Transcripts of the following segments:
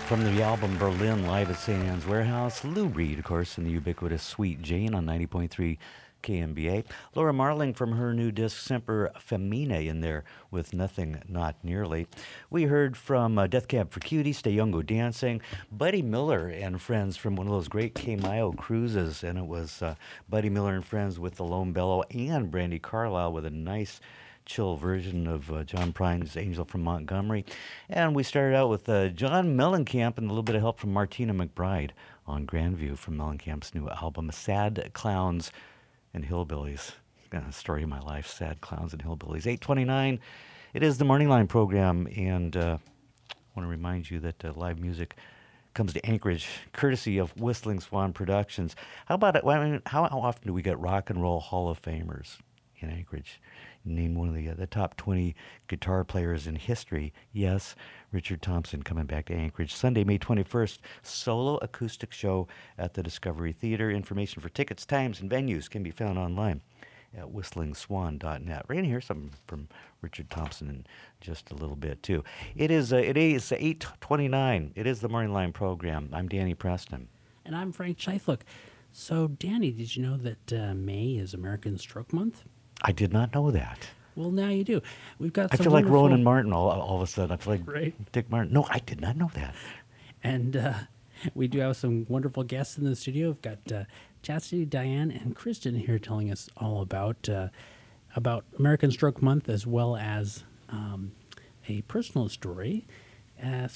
From the album Berlin, live at St. Anne's Warehouse, Lou Reed, of course, and the ubiquitous Sweet Jane on 90.3 KMBA. Laura Marling from her new disc Semper Femine in there with Nothing Not Nearly. We heard from Death Cab for Cutie, Stay Young Go Dancing, Buddy Miller and friends from one of those great K-Mayo cruises, and it was Buddy Miller and friends with the Lone Bellow and Brandi Carlile with a nice chill version of John Prine's Angel from Montgomery. And we started out with John Mellencamp and a little bit of help from Martina McBride on Grandview from Mellencamp's new album, Sad Clowns and Hillbillies. Story of my life, Sad Clowns and Hillbillies. 8:29, it is the Morning Line program, and I want to remind you that live music comes to Anchorage, courtesy of Whistling Swan Productions. How about it? Well, I mean, how often do we get Rock and Roll Hall of Famers in Anchorage? Name one of the top 20 guitar players in history. Yes, Richard Thompson coming back to Anchorage. Sunday, May 21st, solo acoustic show at the Discovery Theater. Information for tickets, times, and venues can be found online at whistlingswan.net. We're going to hear something from Richard Thompson in just a little bit, too. It is 8:29. It is the Morning Line program. I'm Danny Preston. And I'm Frank Scheifluck. So, Danny, did you know that May is American Stroke Month? I did not know that. Well, now you do. We've got. I feel like Rowan Martin all of a sudden. I feel like right? Dick Martin. No, I did not know that. And we do have some wonderful guests in the studio. We've got Chastity, Diane, and Kristen here telling us all about American Stroke Month, as well as a personal story. The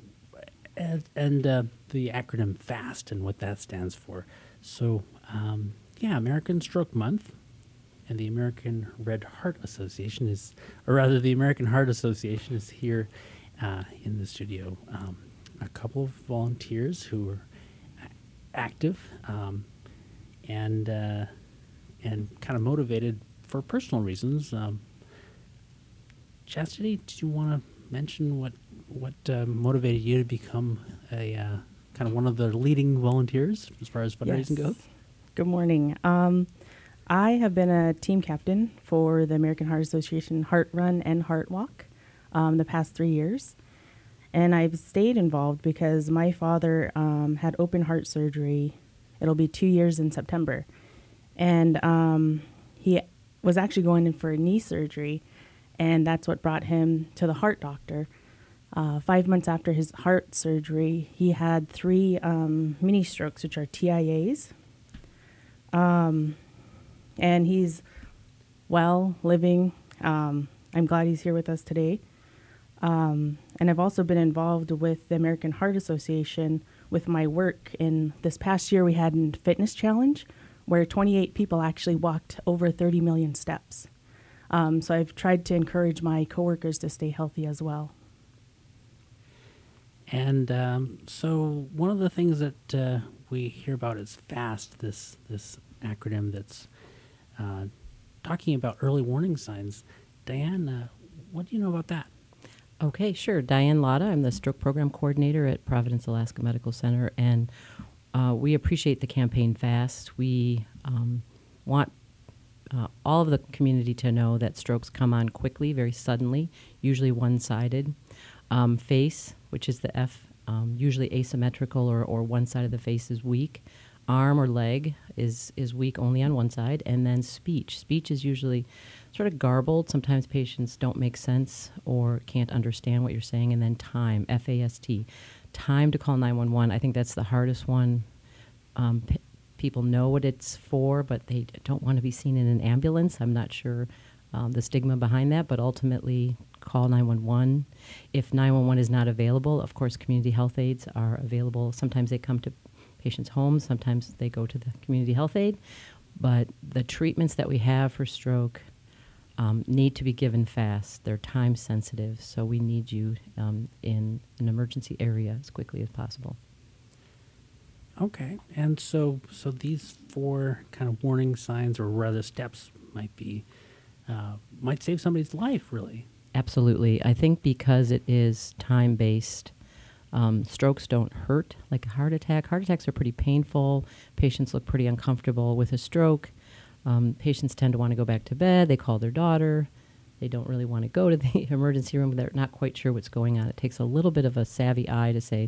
acronym FAST and what that stands for. So, American Stroke Month. And the American Red Heart Association the American Heart Association is here in the studio. A couple of volunteers who are active and kind of motivated for personal reasons. Chastity, do you want to mention what motivated you to become a kind of one of the leading volunteers as far as fundraising goes? Good morning. I have been a team captain for the American Heart Association Heart Run and Heart Walk the past 3 years. And I've stayed involved because my father had open heart surgery. It'll be 2 years in September. And he was actually going in for a knee surgery, and that's what brought him to the heart doctor. 5 months after his heart surgery, he had 3 mini strokes, which are TIAs. And he's well, living. I'm glad he's here with us today. And I've also been involved with the American Heart Association with my work. In this past year, we had a fitness challenge where 28 people actually walked over 30 million steps. So I've tried to encourage my coworkers to stay healthy as well. And so one of the things that we hear about is FAST, this acronym that's talking about early warning signs. Diane, what do you know about that? Okay, sure. Diane Latta. I'm the stroke program coordinator at Providence Alaska Medical Center, and we appreciate the campaign FAST. We want all of the community to know that strokes come on quickly, very suddenly, usually one-sided. Face, which is the F, usually asymmetrical or one side of the face is weak. Arm or leg is weak only on one side. And then speech. Speech is usually sort of garbled. Sometimes patients don't make sense or can't understand what you're saying. And then time, F-A-S-T, time to call 911. I think that's the hardest one. People know what it's for, but they don't want to be seen in an ambulance. I'm not sure the stigma behind that, but ultimately call 911. If 911 is not available, of course, community health aides are available. Sometimes they come to patients' homes. Sometimes they go to the community health aide. But the treatments that we have for stroke need to be given fast. They're time sensitive, so we need you in an emergency area as quickly as possible. Okay, and so these 4 kind of warning signs, or rather steps, might save somebody's life, really. Absolutely. I think because it is time-based, strokes don't hurt like a heart attack. Heart attacks are pretty painful. Patients look pretty uncomfortable. With a stroke, patients tend to want to go back to bed. They call their daughter. They don't really want to go to the emergency room. They're not quite sure what's going on. It takes a little bit of a savvy eye to say,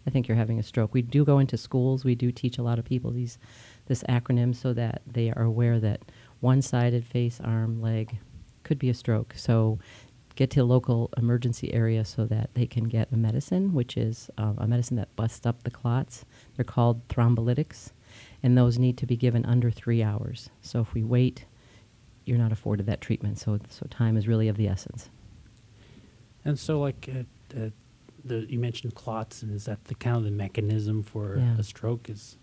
I think you're having a stroke. We do go into schools. We do teach a lot of people this acronym so that they are aware that one-sided face, arm, leg could be a stroke. So get to a local emergency area so that they can get a medicine, which is a medicine that busts up the clots. They're called thrombolytics, and those need to be given under 3 hours. So if we wait, you're not afforded that treatment. So time is really of the essence. And so, like, you mentioned clots, and is that the kind of the mechanism for Yeah. a stroke? Is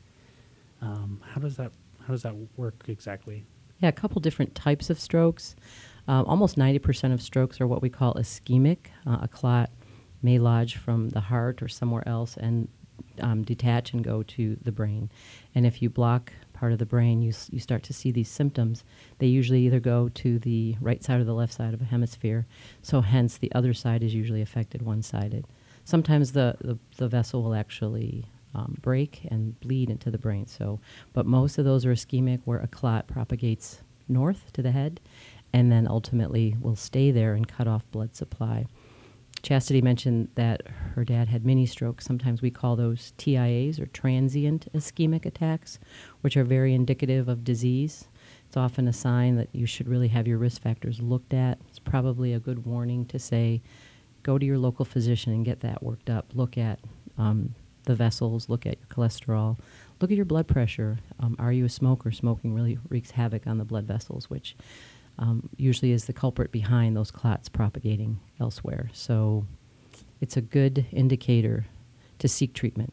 how does that work exactly? Yeah, a couple different types of strokes. Almost 90% of strokes are what we call ischemic. A clot may lodge from the heart or somewhere else and detach and go to the brain. And if you block part of the brain, you start to see these symptoms. They usually either go to the right side or the left side of a hemisphere, so hence the other side is usually affected one-sided. Sometimes the vessel will actually break and bleed into the brain. But most of those are ischemic, where a clot propagates north to the head and then ultimately will stay there and cut off blood supply. Chastity mentioned that her dad had mini strokes. Sometimes we call those TIAs, or transient ischemic attacks, which are very indicative of disease. It's often a sign that you should really have your risk factors looked at. It's probably a good warning to say, go to your local physician and get that worked up. Look at the vessels, look at your cholesterol, look at your blood pressure. Are you a smoker? Smoking really wreaks havoc on the blood vessels, which usually is the culprit behind those clots propagating elsewhere. So it's a good indicator to seek treatment.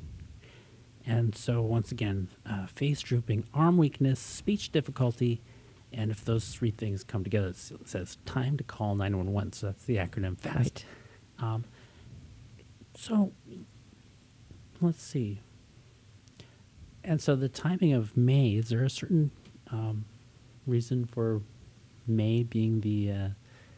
And so, once again, face drooping, arm weakness, speech difficulty, and if those three things come together, it says time to call 911. So that's the acronym FAST. Right. So let's see. And so the timing of May, is there a certain reason for May being the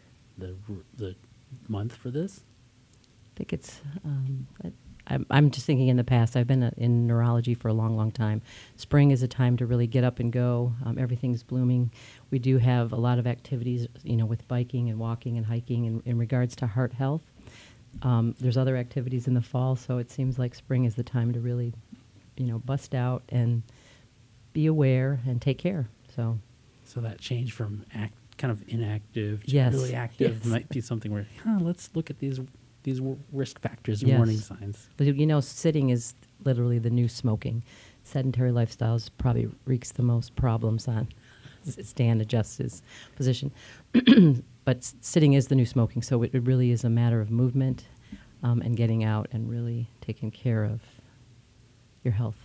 month for this? I think it's, I'm just thinking in the past, I've been in neurology for a long, long time. Spring is a time to really get up and go. Everything's blooming. We do have a lot of activities, with biking and walking and hiking in regards to heart health. There's other activities in the fall, so it seems like spring is the time to really, bust out and be aware and take care. So that change from kind of inactive to Yes. really active Yes. might be something where, let's look at these risk factors, Yes. warning signs. But sitting is literally the new smoking. Sedentary lifestyles probably wreaks the most problems on. Stan adjusts his position. But sitting is the new smoking, so it really is a matter of movement and getting out and really taking care of your health.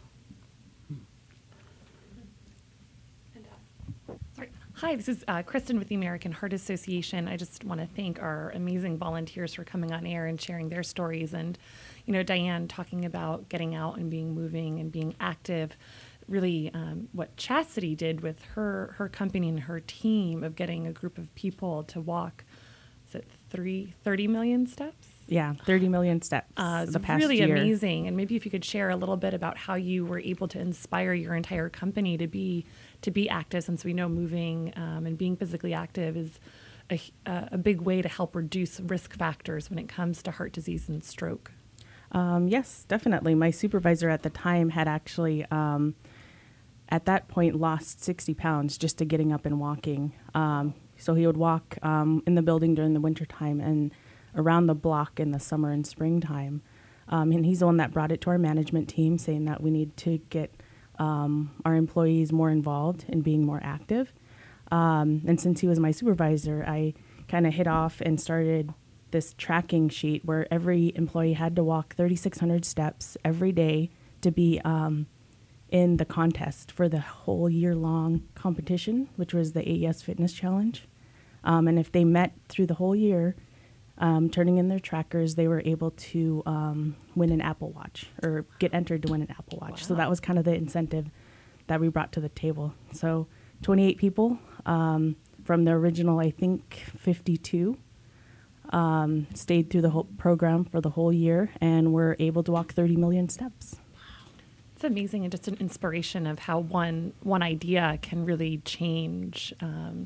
Sorry. Hi, this is Kristen with the American Heart Association. I just want to thank our amazing volunteers for coming on air and sharing their stories. And, Diane talking about getting out and being moving and being active. Really, what Chastity did with her company and her team of getting a group of people to walk, is it 30 million steps? Yeah, 30 million steps It's the past really year. amazing. And maybe if you could share a little bit about how you were able to inspire your entire company to be active, since we know moving and being physically active is a big way to help reduce risk factors when it comes to heart disease and stroke. Yes, definitely. My supervisor at the time had actually, at that point, lost 60 pounds just to getting up and walking. So he would walk in the building during the wintertime and around the block in the summer and springtime. And he's the one that brought it to our management team, saying that we need to get our employees more involved in being more active. And since he was my supervisor, I kind of hit off and started this tracking sheet where every employee had to walk 3,600 steps every day to be in the contest for the whole year-long competition, which was the AES Fitness Challenge. And if they met through the whole year, turning in their trackers, they were able to win an Apple Watch or get entered to win an Apple Watch. Wow. So that was kind of the incentive that we brought to the table. So 28 people from the original, I think, 52 stayed through the whole program for the whole year and were able to walk 30 million steps. It's amazing, and just an inspiration of how one idea can really change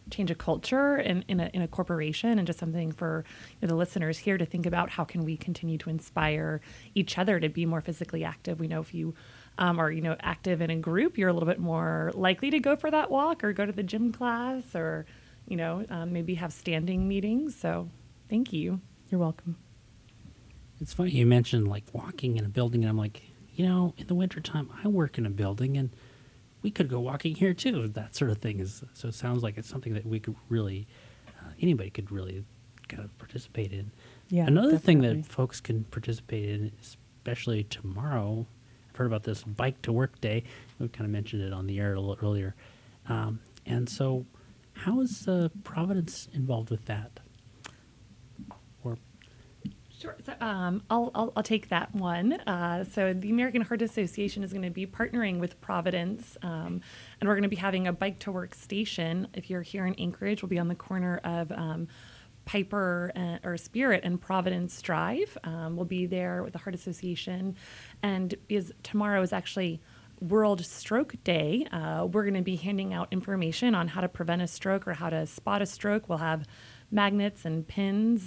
change a culture in a corporation, and just something for the listeners here to think about. How can we continue to inspire each other to be more physically active? We know if you are active in a group, you're a little bit more likely to go for that walk or go to the gym class, or maybe have standing meetings. So thank you. You're welcome. It's funny you mentioned like walking in a building, and I'm like, in the wintertime, I work in a building, and we could go walking here too. That sort of thing is. So it sounds like it's something that we could really, anybody could really kind of participate in. Yeah. Another thing definitely. that folks can participate in, especially tomorrow, I've heard about this Bike to Work Day. We kind of mentioned it on the air a little earlier. And so, how is Providence involved with that? Or Sure. So I'll take that one. So the American Heart Association is going to be partnering with Providence, and we're going to be having a Bike to Work station. If you're here in Anchorage, we'll be on the corner of Piper or Spirit and Providence Drive. We'll be there with the Heart Association, and because tomorrow is actually World Stroke Day, we're going to be handing out information on how to prevent a stroke or how to spot a stroke. We'll have magnets and pens.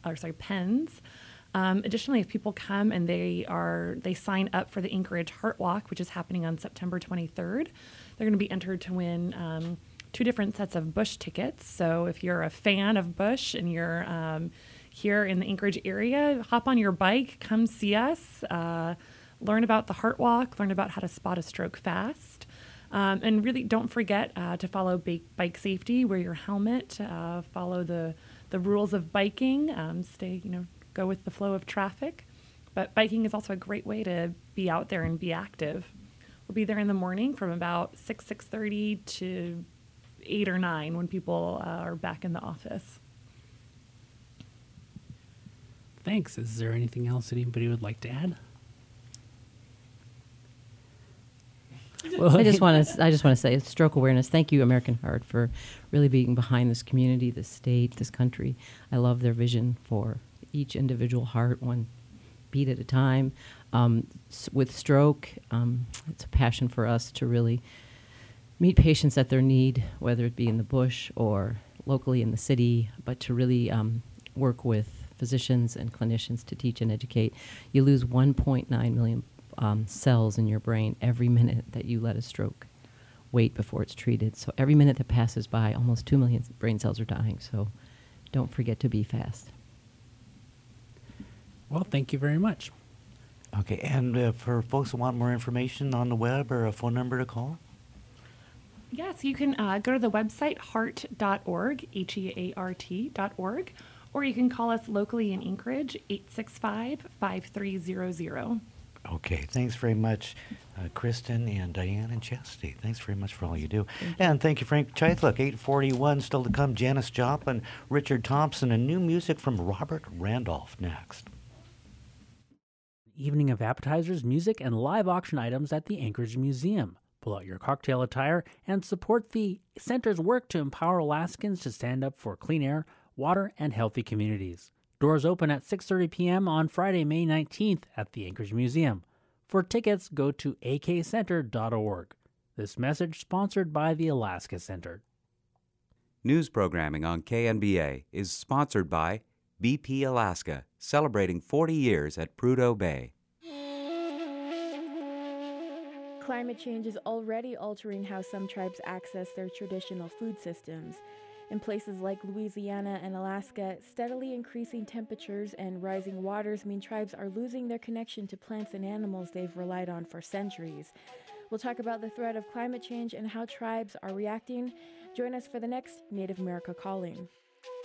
Additionally, if people come and they sign up for the Anchorage Heart Walk, which is happening on September 23rd, they're going to be entered to win 2 different sets of Busch tickets. So if you're a fan of Busch and you're here in the Anchorage area, hop on your bike, come see us, learn about the Heart Walk, learn about how to spot a stroke fast. And really don't forget to follow bike safety, wear your helmet, follow the rules of biking, go with the flow of traffic. But biking is also a great way to be out there and be active. We'll be there in the morning from about 6:30 to 8 or 9 when people are back in the office. thanks. Is there anything else that anybody would like to add? I just want to say it's stroke awareness. Thank you, American Heart, for really being behind this community, this state, this country. I love their vision for each individual heart, one beat at a time. With stroke, it's a passion for us to really meet patients at their need, whether it be in the bush or locally in the city, but to really work with physicians and clinicians to teach and educate. You lose 1.9 million cells in your brain every minute that you let a stroke wait before it's treated. So every minute that passes by, almost 2 million brain cells are dying. So don't forget to be fast. Well, thank you very much. Okay, and for folks who want more information on the web or a phone number to call? Yes, you can go to the website heart.org, HEART.org, or you can call us locally in Anchorage, 865-5300. Okay, thanks very much, Kristen and Diane and Chastity. Thanks very much for all you do. And thank you, Frank Chythlock. 8:41, still to come, Janis Joplin, Richard Thompson, and new music from Robert Randolph next. Evening of appetizers, music, and live auction items at the Anchorage Museum. Pull out your cocktail attire and support the center's work to empower Alaskans to stand up for clean air, water, and healthy communities. Doors open at 6:30 p.m. on Friday, May 19th at the Anchorage Museum. For tickets, go to akcenter.org. This message sponsored by the Alaska Center. News programming on KNBA is sponsored by BP Alaska, celebrating 40 years at Prudhoe Bay. Climate change is already altering how some tribes access their traditional food systems. In places like Louisiana and Alaska, steadily increasing temperatures and rising waters mean tribes are losing their connection to plants and animals they've relied on for centuries. We'll talk about the threat of climate change and how tribes are reacting. Join us for the next Native America Calling.